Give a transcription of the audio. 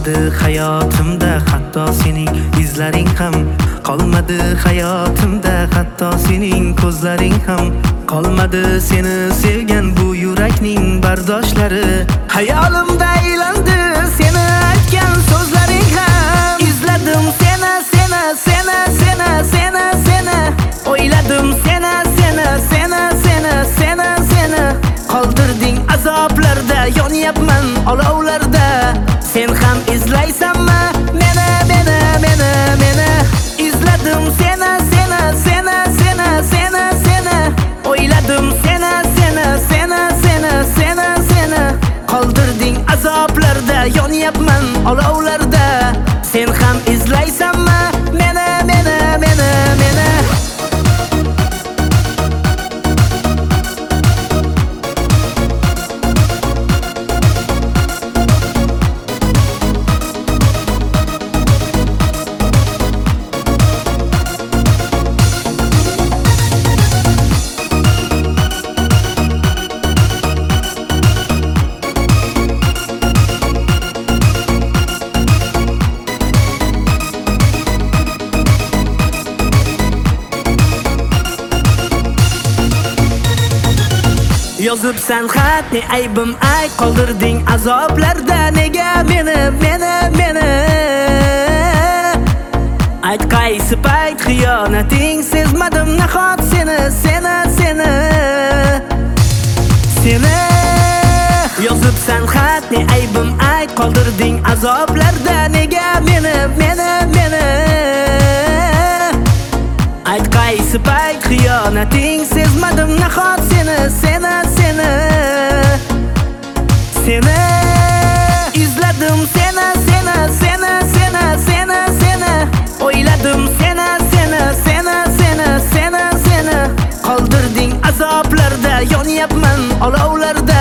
Qolmadi hayotimda hatto sening izlaring ham. Qolmadi hayotimda hatto sening ko'zlaring ham. Qolmadi seni sevgan bu yurakning bardoshlari. Hayolimda aylandi seni aytgan so'zlaring ham. Izladim seni, seni, seni, seni, seni, seni. O'yladim seni, seni, seni, seni, seni, seni. Qoldirding azoblarda, yonyapman olovlarda. Sen ham izlaysanmi meni, meni, meni, meni? Izladim seni, seni, seni, seni, seni, seni. O'yladim seni, seni, seni, seni, seni, seni. Qoldirding azoblarda, yonyapman olovlarda. Sen ham izlaysanmi meni, meni, meni, meni? Yozibsan xat, ne aybim ay, qoldirding azoblarda. Nega meni, meni, meni? Ayt qaysi payt xiyonating sezmadim nahot seni, seni, seni, seni. Yozibsan xat, ne aybim ay, qoldirding azoblarda. Nega meni, meni, meni? Ayt qaysi payt xiyonating sezmadim nahot seni, seni, seni, seni. Izladim seni, seni, seni, seni, seni, seni. O'yladim seni, seni, seni, seni, seni, seni. Qoldirding azoblarda, yonyapman olovlarda.